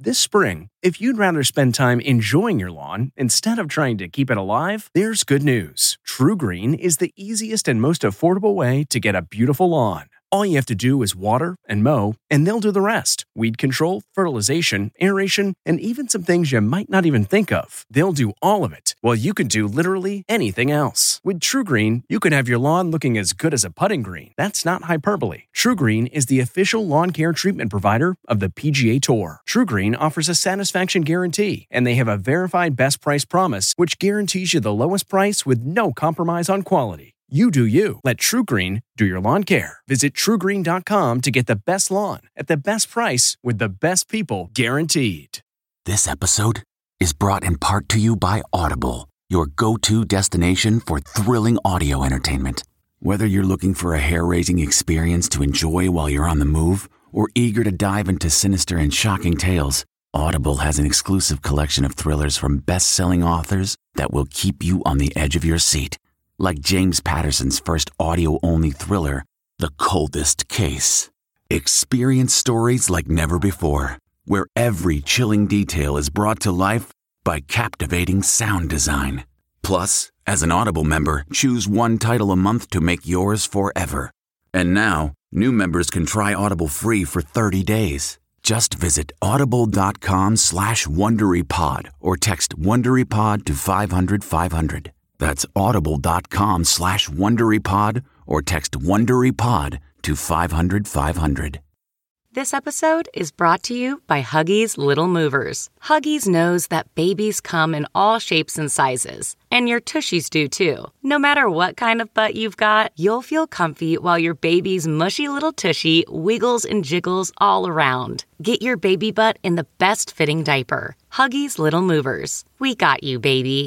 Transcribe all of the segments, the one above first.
This spring, if you'd rather spend time enjoying your lawn instead of trying to keep it alive, there's good news. TruGreen is the easiest and most affordable way to get a beautiful lawn. All you have to do is water and mow, and they'll do the rest. Weed control, fertilization, aeration, and even some things you might not even think of. They'll do all of it, while you can do literally anything else. With TruGreen, you can have your lawn looking as good as a putting green. That's not hyperbole. TruGreen is the official lawn care treatment provider of the PGA Tour. TruGreen offers a satisfaction guarantee, and they have a verified best price promise, which guarantees you the lowest price with no compromise on quality. You do you. Let TruGreen do your lawn care. Visit TruGreen.com to get the best lawn at the best price with the best people guaranteed. This episode is brought in part to you by Audible, your go-to destination for thrilling audio entertainment. Whether you're looking for a hair-raising experience to enjoy while you're on the move or eager to dive into sinister and shocking tales, Audible has an exclusive collection of thrillers from best-selling authors that will keep you on the edge of your seat. Like James Patterson's first audio-only thriller, The Coldest Case. Experience stories like never before, where every chilling detail is brought to life by captivating sound design. Plus, as an Audible member, choose one title a month to make yours forever. And now, new members can try Audible free for 30 days. Just visit audible.com/WonderyPod or text WonderyPod to 500-500. That's audible.com/WonderyPod or text WonderyPod to 500-500. This episode is brought to you by Huggies Little Movers. Huggies knows that babies come in all shapes and sizes, and your tushies do too. No matter what kind of butt you've got, you'll feel comfy while your baby's mushy little tushy wiggles and jiggles all around. Get your baby butt in the best fitting diaper. Huggies Little Movers. We got you, baby.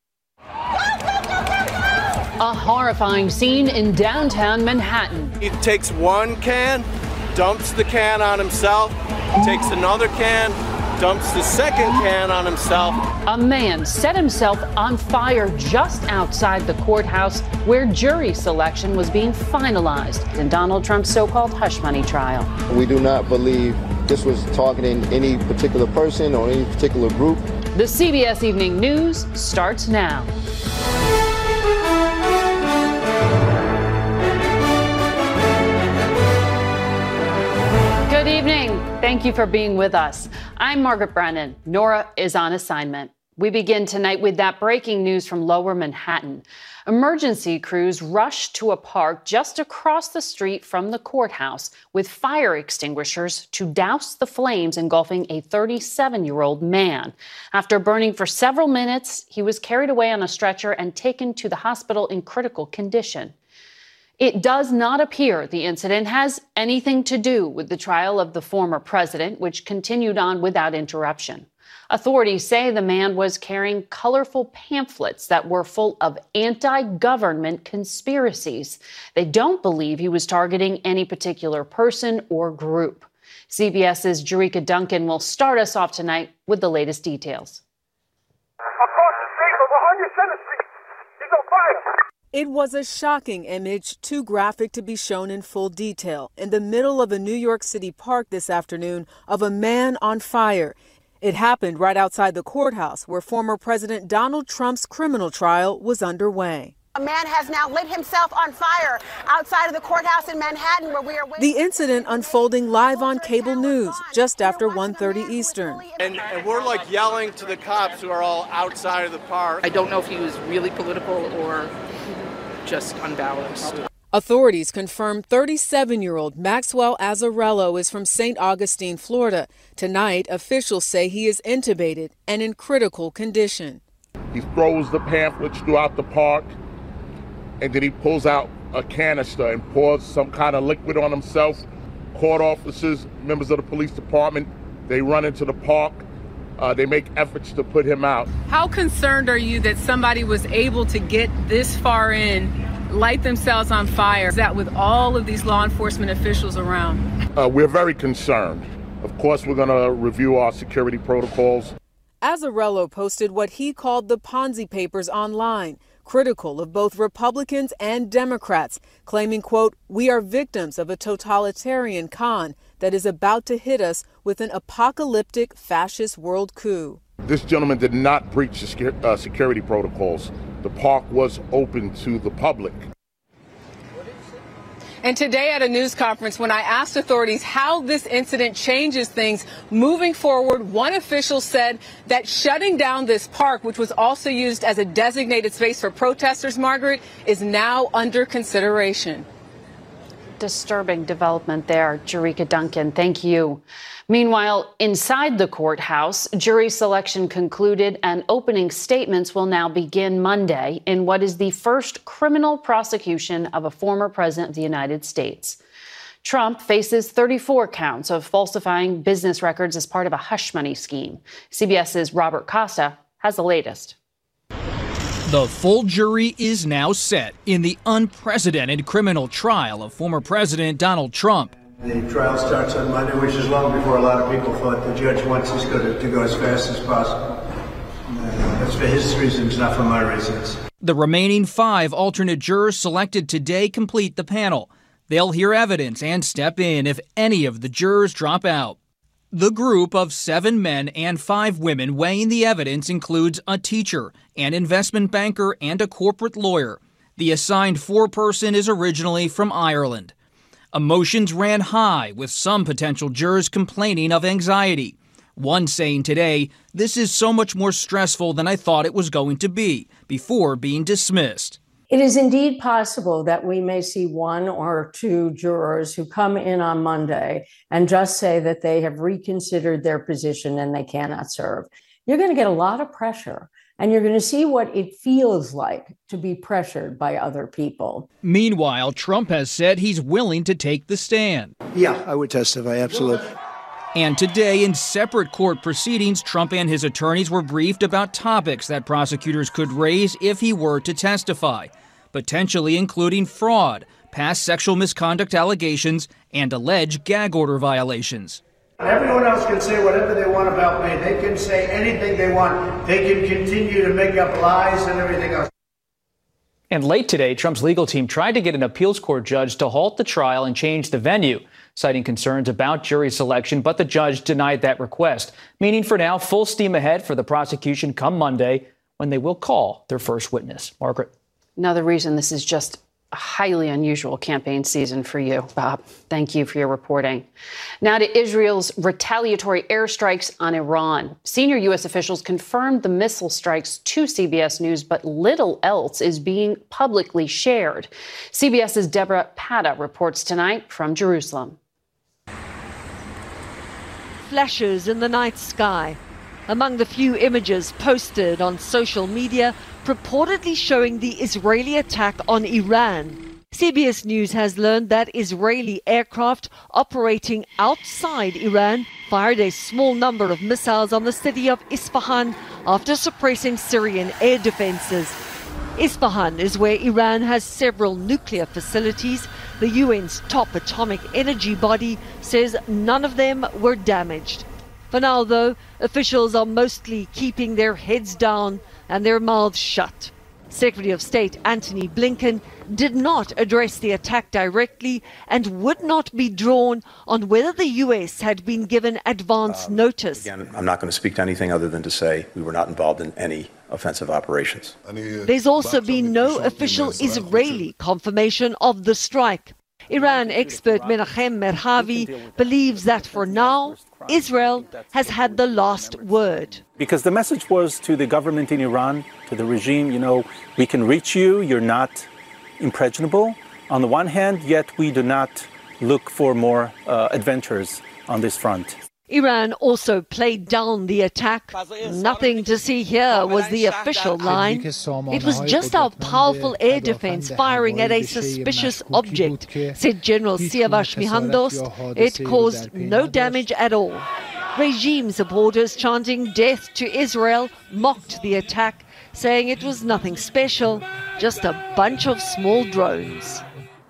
A horrifying scene in downtown Manhattan. He takes one can, dumps the can on himself, takes another can, dumps the second can on himself. A man set himself on fire just outside the courthouse where jury selection was being finalized in Donald Trump's so-called hush money trial. We do not believe this was targeting any particular person or any particular group. The CBS Evening News starts now. Good evening. Thank you for being with us. I'm Margaret Brennan. Nora is on assignment. We begin tonight with that breaking news from Lower Manhattan. Emergency crews rushed to a park just across the street from the courthouse with fire extinguishers to douse the flames engulfing a 37-year-old man. After burning for several minutes, he was carried away on a stretcher and taken to the hospital in critical condition. It does not appear the incident has anything to do with the trial of the former president, which continued on without interruption. Authorities say the man was carrying colorful pamphlets that were full of anti-government conspiracies. They don't believe he was targeting any particular person or group. CBS's Jerika Duncan will start us off tonight with the latest details. Across the street from 107th Street, he's on fire. It was a shocking image, too graphic to be shown in full detail, in the middle of a New York City park this afternoon of a man on fire. It happened right outside the courthouse where former President Donald Trump's criminal trial was underway. A man has now lit himself on fire outside of the courthouse in Manhattan where we are waiting. The incident unfolding live on cable news just after 1:30 Eastern. And we're like yelling to the cops who are all outside of the park. I don't know if he was really political or just unbalanced. Authorities confirmed 37-year-old Maxwell Azzarello is from St. Augustine, Florida. Tonight, officials say he is intubated and in critical condition. He throws the pamphlets throughout the park, and then he pulls out a canister and pours some kind of liquid on himself. Court officers, members of the police department, they run into the park. They make efforts to put him out. How concerned are you that somebody was able to get this far in, light themselves on fire, is that with all of these law enforcement officials around? We're very concerned. Of course, we're going to review our security protocols. Azzarello posted what he called the Ponzi papers online, critical of both Republicans and Democrats, claiming, quote, "We are victims of a totalitarian con that is about to hit us with an apocalyptic fascist world coup. This gentleman did not breach the security protocols. The park was open to the public. And today at a news conference, when I asked authorities how this incident changes things moving forward, one official said that shutting down this park, which was also used as a designated space for protesters, Margaret, is now under consideration. Disturbing development there, Jerika Duncan. Thank you. Meanwhile, inside the courthouse, jury selection concluded and opening statements will now begin Monday in what is the first criminal prosecution of a former president of the United States. Trump faces 34 counts of falsifying business records as part of a hush money scheme. CBS's Robert Costa has the latest. The full jury is now set in the unprecedented criminal trial of former President Donald Trump. The trial starts on Monday, which is long before a lot of people thought. The judge wants this to go as fast as possible. That's for his reasons, not for my reasons. The remaining 5 alternate jurors selected today complete the panel. They'll hear evidence and step in if any of the jurors drop out. The group of 7 men and 5 women weighing the evidence includes a teacher, an investment banker, and a corporate lawyer. The assigned 4-person is originally from Ireland. Emotions ran high, with some potential jurors complaining of anxiety. One saying today, "This is so much more stressful than I thought it was going to be," before being dismissed. It is indeed possible that we may see 1 or 2 jurors who come in on Monday and just say that they have reconsidered their position and they cannot serve. You're going to get a lot of pressure, and you're going to see what it feels like to be pressured by other people. Meanwhile, Trump has said he's willing to take the stand. Yeah, I would testify, absolutely. And today, in separate court proceedings, Trump and his attorneys were briefed about topics that prosecutors could raise if he were to testify, potentially including fraud, past sexual misconduct allegations, and alleged gag order violations. Everyone else can say whatever they want about me. They can say anything they want. They can continue to make up lies and everything else. And late today, Trump's legal team tried to get an appeals court judge to halt the trial and change the venue, citing concerns about jury selection, but the judge denied that request, meaning for now, full steam ahead for the prosecution come Monday, when they will call their first witness. Margaret. Another reason this is just a highly unusual campaign season for you, Bob. Thank you for your reporting. Now to Israel's retaliatory airstrikes on Iran. Senior U.S. officials confirmed the missile strikes to CBS News, but little else is being publicly shared. CBS's Deborah Pata reports tonight from Jerusalem. Flashes in the night sky. Among the few images posted on social media purportedly showing the Israeli attack on Iran. CBS News has learned that Israeli aircraft operating outside Iran fired a small number of missiles on the city of Isfahan after suppressing Syrian air defenses. Isfahan is where Iran has several nuclear facilities. The UN's top atomic energy body says none of them were damaged. For now, though, officials are mostly keeping their heads down and their mouths shut. Secretary of State Antony Blinken did not address the attack directly and would not be drawn on whether the U.S. had been given advance notice. Again, I'm not going to speak to anything other than to say we were not involved in any offensive operations. There's also been no official Israeli confirmation of the strike. Iran expert Menachem Merhavi believes that for now, Israel has had the last word. Because the message was to the government in Iran, to the regime, we can reach you, you're not impregnable on the one hand, yet we do not look for more adventures on this front. Iran also played down the attack. Nothing to see here was the official line. It was just our powerful air defense firing at a suspicious object, said General Siavash Mihandos. It caused no damage at all. Regime supporters chanting death to Israel mocked the attack, saying it was nothing special, just a bunch of small drones.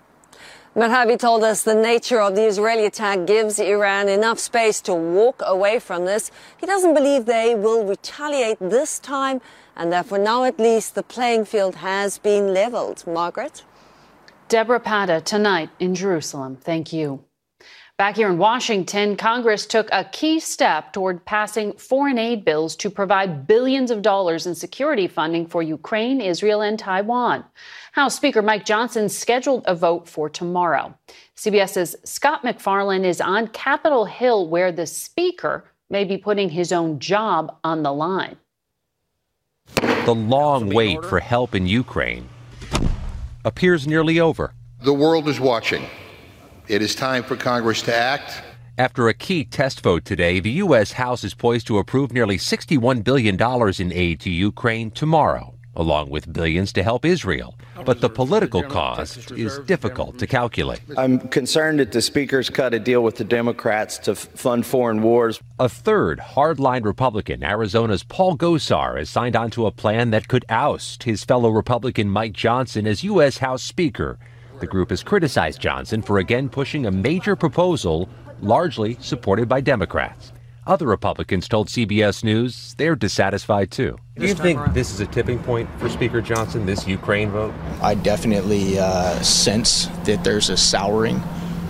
Merhavi told us the nature of the Israeli attack gives Iran enough space to walk away from this. He doesn't believe they will retaliate this time, and that for now at least the playing field has been leveled. Margaret? Deborah Pata tonight in Jerusalem. Thank you. Back here in Washington, Congress took a key step toward passing foreign aid bills to provide billions of dollars in security funding for Ukraine, Israel, and Taiwan. House Speaker Mike Johnson scheduled a vote for tomorrow. CBS's Scott MacFarlane is on Capitol Hill, where the speaker may be putting his own job on the line. The long wait for help in Ukraine appears nearly over. The world is watching. It is time for Congress to act. After a key test vote today, the U.S. House is poised to approve nearly $61 billion in aid to Ukraine tomorrow, along with billions to help Israel. But the political cost is difficult to calculate. I'm concerned that the Speaker's cut a deal with the Democrats to fund foreign wars. A third hardline Republican, Arizona's Paul Gosar, has signed on to a plan that could oust his fellow Republican Mike Johnson as U.S. House Speaker. The group has criticized Johnson for again pushing a major proposal largely supported by Democrats. Other Republicans told CBS News they're dissatisfied, too. Do you think this is a tipping point for Speaker Johnson, this Ukraine vote? I definitely sense that there's a souring,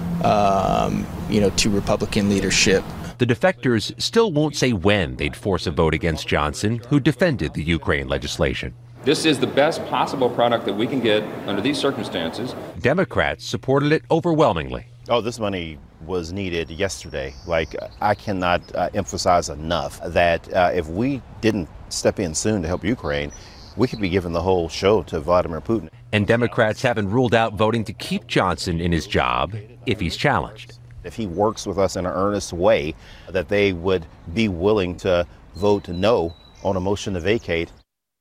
to Republican leadership. The defectors still won't say when they'd force a vote against Johnson, who defended the Ukraine legislation. This is the best possible product that we can get under these circumstances. Democrats supported it overwhelmingly. Oh, this money was needed yesterday. I cannot emphasize enough that if we didn't step in soon to help Ukraine, we could be giving the whole show to Vladimir Putin. And Democrats haven't ruled out voting to keep Johnson in his job if he's challenged. If he works with us in an earnest way, that they would be willing to vote no on a motion to vacate.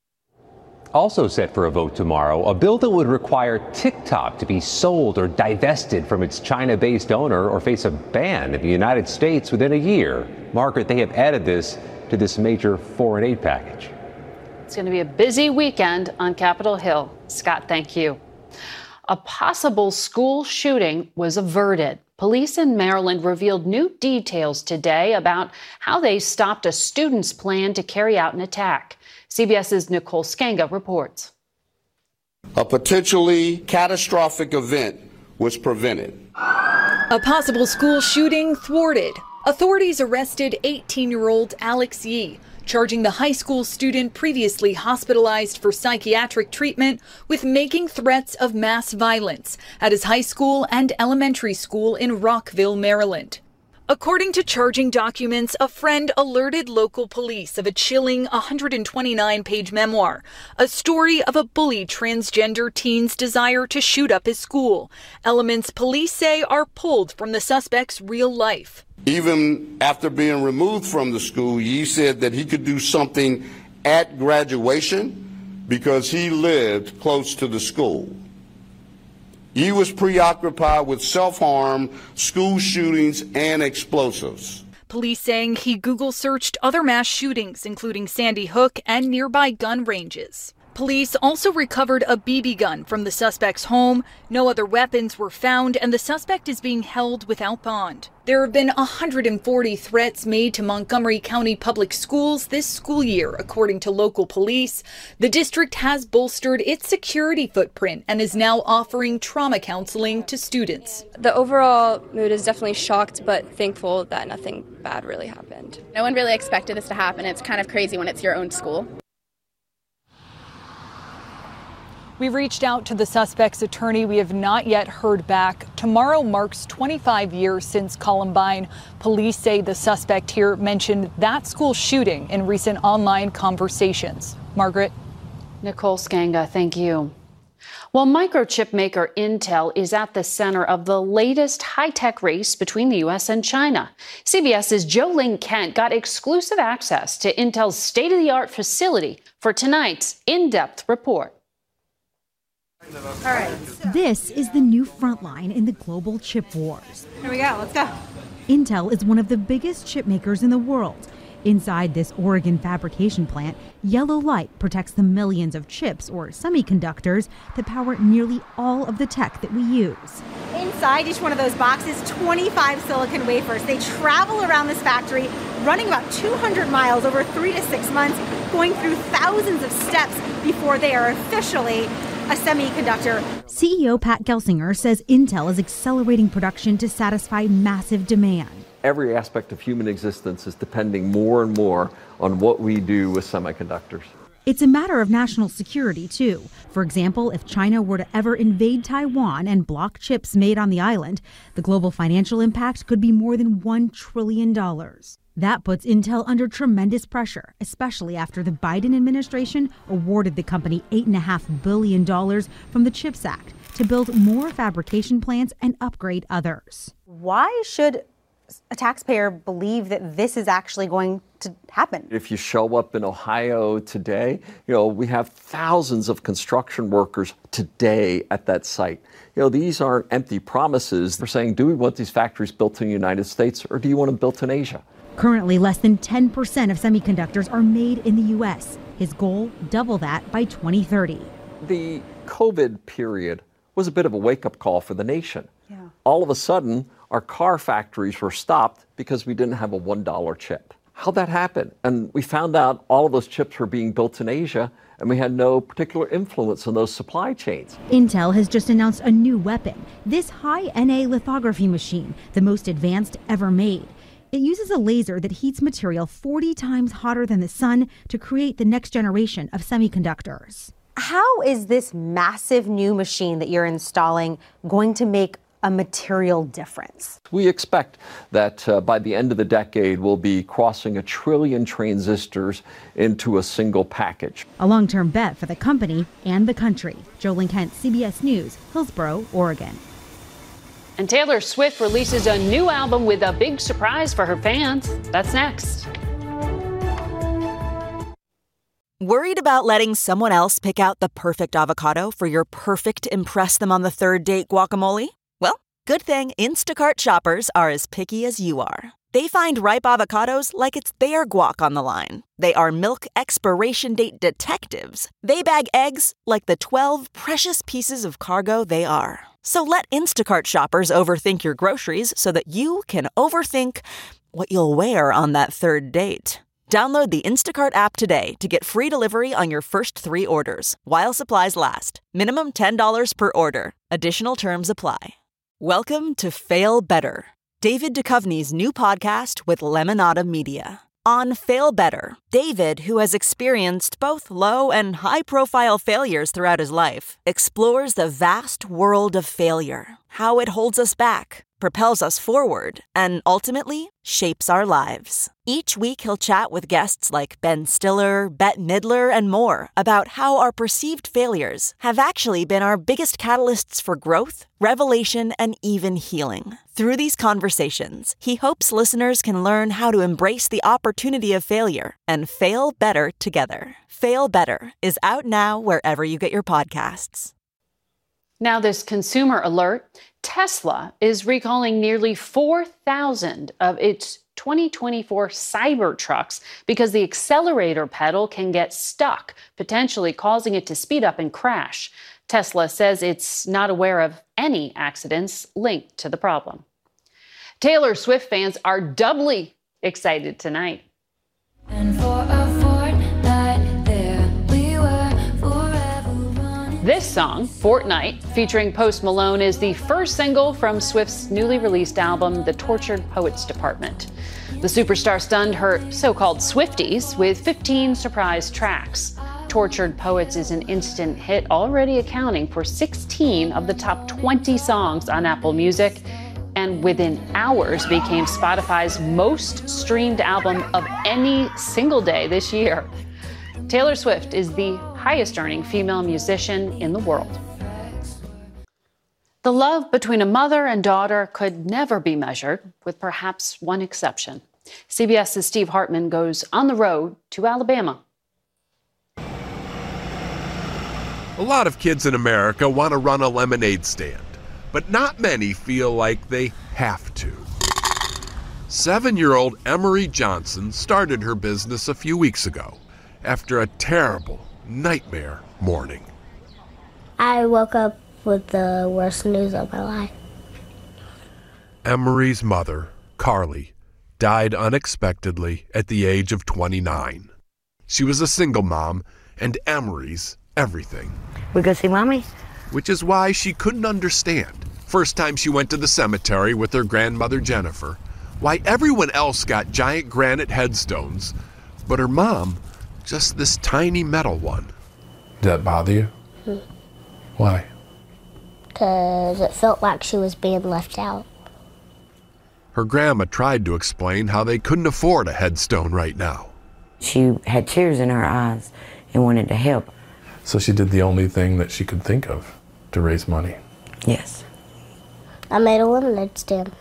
Also set for a vote tomorrow, a bill that would require TikTok to be sold or divested from its China-based owner or face a ban in the United States within a year. Margaret, they have added this to this major foreign aid package. It's going to be a busy weekend on Capitol Hill. Scott, thank you. A possible school shooting was averted. Police in Maryland revealed new details today about how they stopped a student's plan to carry out an attack. CBS's Nicole Sganga reports. A potentially catastrophic event was prevented. A possible school shooting thwarted. Authorities arrested 18-year-old Alex Yee, charging the high school student previously hospitalized for psychiatric treatment with making threats of mass violence at his high school and elementary school in Rockville, Maryland. According to charging documents, a friend alerted local police of a chilling 129-page memoir, a story of a bullied transgender teen's desire to shoot up his school. Elements police say are pulled from the suspect's real life. Even after being removed from the school, Yee said that he could do something at graduation because he lived close to the school. He was preoccupied with self-harm, school shootings, and explosives. Police saying he Google searched other mass shootings, including Sandy Hook and nearby gun ranges. Police also recovered a BB gun from the suspect's home. No other weapons were found, and the suspect is being held without bond. There have been 140 threats made to Montgomery County Public Schools this school year, according to local police. The district has bolstered its security footprint and is now offering trauma counseling to students. The overall mood is definitely shocked, but thankful that nothing bad really happened. No one really expected this to happen. It's kind of crazy when it's your own school. We reached out to the suspect's attorney. We have not yet heard back. Tomorrow marks 25 years since Columbine. Police say the suspect here mentioned that school shooting in recent online conversations. Margaret? Nicole Sganga, thank you. Well, microchip maker Intel is at the center of the latest high-tech race between the U.S. and China. CBS's Jo-Ling Kent got exclusive access to Intel's state-of-the-art facility for tonight's in-depth report. All right. This is the new front line in the global chip wars. Here we go. Let's go. Intel is one of the biggest chip makers in the world. Inside this Oregon fabrication plant, yellow light protects the millions of chips or semiconductors that power nearly all of the tech that we use. Inside each one of those boxes, 25 silicon wafers. They travel around this factory, running about 200 miles over 3 to 6 months, going through thousands of steps before they are officially a semiconductor. CEO Pat Gelsinger says Intel is accelerating production to satisfy massive demand. Every aspect of human existence is depending more and more on what we do with semiconductors. It's a matter of national security, too. For example, if China were to ever invade Taiwan and block chips made on the island, the global financial impact could be more than $1 trillion. That puts Intel under tremendous pressure, especially after the Biden administration awarded the company $8.5 billion from the CHIPS Act to build more fabrication plants and upgrade others. Why should a taxpayer believe that this is actually going to happen? If you show up in Ohio today, we have thousands of construction workers today at that site. These aren't empty promises. We're saying, do we want these factories built in the United States or do you want them built in Asia? Currently, less than 10% of semiconductors are made in the U.S. His goal, double that by 2030. The COVID period was a bit of a wake-up call for the nation. All of a sudden, our car factories were stopped because we didn't have a $1 chip. How'd that happen? And we found out all of those chips were being built in Asia, and we had no particular influence on those supply chains. Intel has just announced a new weapon, this high-NA lithography machine, the most advanced ever made. It uses a laser that heats material 40 times hotter than the sun to create the next generation of semiconductors. How is this massive new machine that you're installing going to make a material difference? We expect that by the end of the decade, we'll be crossing 1 trillion transistors into a single package. A long-term bet for the company and the country. Jolene Kent, CBS News, Hillsboro, Oregon. And Taylor Swift releases a new album with a big surprise for her fans. That's next. Worried about letting someone else pick out the perfect avocado for your perfect impress-them-on-the-third-date guacamole? Well, good thing Instacart shoppers are as picky as you are. They find ripe avocados like it's their guac on the line. They are milk expiration date detectives. They bag eggs like the 12 precious pieces of cargo they are. So let Instacart shoppers overthink your groceries so that you can overthink what you'll wear on that third date. Download the Instacart app today to get free delivery on your first 3 orders, while supplies last. Minimum $10 per order. Additional terms apply. Welcome to Fail Better, David Duchovny's new podcast with Lemonada Media. On Fail Better, David, who has experienced both low and high-profile failures throughout his life, explores the vast world of failure, how it holds us back, propels us forward, and ultimately shapes our lives. Each week he'll chat with guests like Ben Stiller, Bette Midler, and more about how our perceived failures have actually been our biggest catalysts for growth, revelation, and even healing. Through these conversations, he hopes listeners can learn how to embrace the opportunity of failure and fail better together. Fail Better is out now wherever you get your podcasts. Now, this consumer alert. Tesla is recalling nearly 4,000 of its 2024 Cybertrucks because the accelerator pedal can get stuck, potentially causing it to speed up and crash. Tesla says it's not aware of any accidents linked to the problem. Taylor Swift fans are doubly excited tonight. And for a fortnight there we were forever running. This song, Fortnight, featuring Post Malone, is the first single from Swift's newly released album, The Tortured Poets Department. The superstar stunned her so-called Swifties with 15 surprise tracks. Tortured Poets is an instant hit, already accounting for 16 of the top 20 songs on Apple Music, and within hours became Spotify's most streamed album of any single day this year. Taylor Swift is the highest-earning female musician in the world. The love between a mother and daughter could never be measured, with perhaps one exception. CBS's Steve Hartman goes on the road to Alabama. A lot of kids in America want to run a lemonade stand, but not many feel like they have to. 7-year-old Emery Johnson started her business a few weeks ago after a terrible nightmare morning. I woke up with the worst news of my life. Emery's mother, Carly, died unexpectedly at the age of 29. She was a single mom and Emery's everything. We go see Mommy? Which is why she couldn't understand, first time she went to the cemetery with her grandmother Jennifer, why everyone else got giant granite headstones, but her mom, just this tiny metal one. Did that bother you? Why? Because it felt like she was being left out. Her grandma tried to explain how they couldn't afford a headstone right now. She had tears in her eyes and wanted to help. So she did the only thing that she could think of to raise money. Yes. I made a lemonade stand.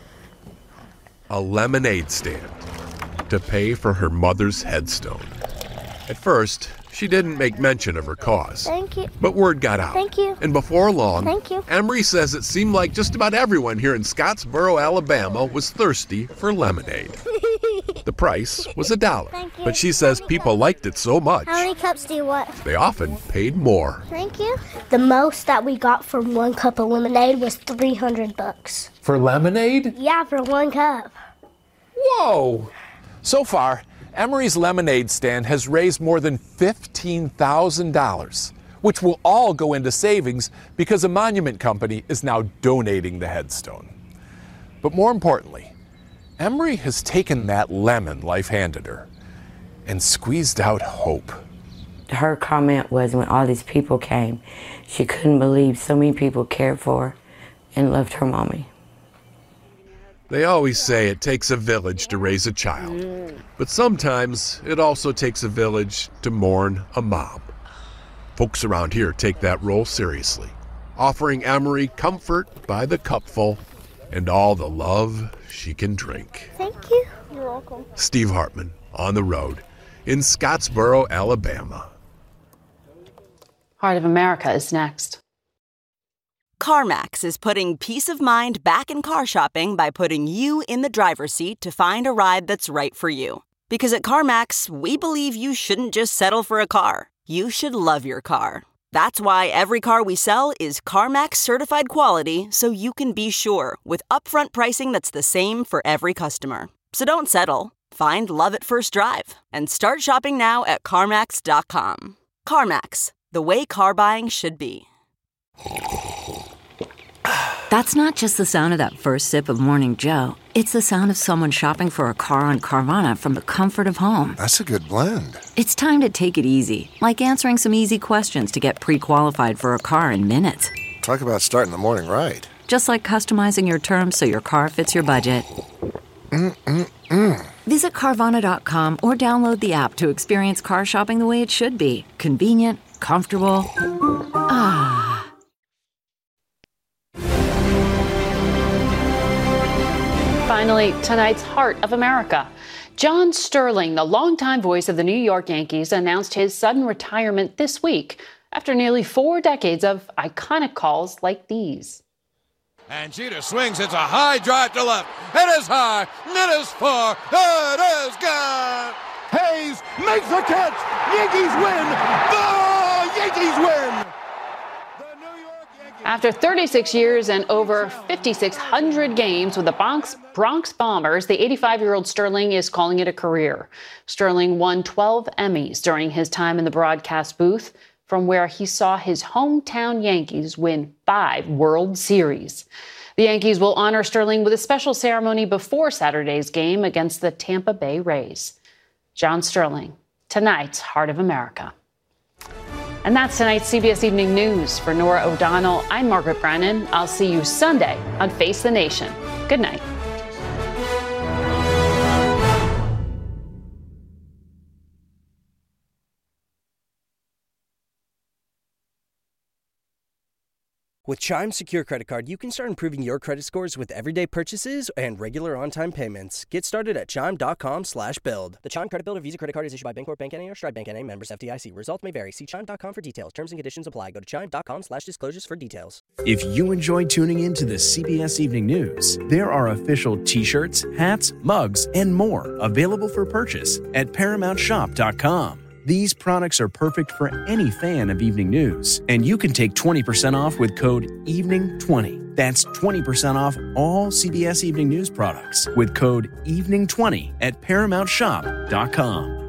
A lemonade stand to pay for her mother's headstone. At first, she didn't make mention of her cause. Thank you. But word got out. Thank you. And before long, Thank you. Emery says it seemed like just about everyone here in Scottsboro, Alabama was thirsty for lemonade. The price was $1. Thank you. But she says people liked it so much, How many cups do you want? they often paid more. Thank you. The most that we got for 1 cup of lemonade was $300. For lemonade? Yeah, for 1 cup. Whoa! So far, Emery's lemonade stand has raised more than $15,000, which will all go into savings because a monument company is now donating the headstone. But more importantly, Emery has taken that lemon life handed her and squeezed out hope. Her comment was when all these people came, she couldn't believe so many people cared for her and loved her mommy. They always say it takes a village to raise a child, but sometimes it also takes a village to mourn a mom. Folks around here take that role seriously, offering Emery comfort by the cupful and all the love she can drink. Thank you. You're welcome. Steve Hartman, On the Road, in Scottsboro, Alabama. Heart of America is next. CarMax is putting peace of mind back in car shopping by putting you in the driver's seat to find a ride that's right for you. Because at CarMax, we believe you shouldn't just settle for a car. You should love your car. That's why every car we sell is CarMax certified quality, so you can be sure with upfront pricing that's the same for every customer. So don't settle. Find love at first drive and start shopping now at CarMax.com. CarMax, the way car buying should be. That's not just the sound of that first sip of Morning Joe. It's the sound of someone shopping for a car on Carvana from the comfort of home. That's a good blend. It's time to take it easy, like answering some easy questions to get pre-qualified for a car in minutes. Talk about starting the morning right. Just like customizing your terms so your car fits your budget. Visit Carvana.com or download the app to experience car shopping the way it should be. Convenient, comfortable. Ah. Finally, tonight's Heart of America. John Sterling, the longtime voice of the New York Yankees, announced his sudden retirement this week after nearly 4 decades of iconic calls like these. And Jeter swings. It's a high drive to left. It is high. It is far. It is gone. Hayes makes the catch. Yankees win. The Yankees win. After 36 years and over 5,600 games with the Bronx Bombers, the 85-year-old Sterling is calling it a career. Sterling won 12 Emmys during his time in the broadcast booth, from where he saw his hometown Yankees win 5 World Series. The Yankees will honor Sterling with a special ceremony before Saturday's game against the Tampa Bay Rays. John Sterling, tonight's Heart of America. And that's tonight's CBS Evening News. For Nora O'Donnell, I'm Margaret Brennan. I'll see you Sunday on Face the Nation. Good night. With Chime Secure Credit Card, you can start improving your credit scores with everyday purchases and regular on-time payments. Get started at Chime.com/build. The Chime Credit Builder Visa Credit Card is issued by Bancorp Bank N.A. or Stride Bank N.A. Members FDIC. Results may vary. See Chime.com for details. Terms and conditions apply. Go to Chime.com/disclosures for details. If you enjoy tuning in to the CBS Evening News, there are official t-shirts, hats, mugs, and more available for purchase at ParamountShop.com. These products are perfect for any fan of evening news, and you can take 20% off with code EVENING20. That's 20% off all CBS Evening News products with code EVENING20 at ParamountShop.com.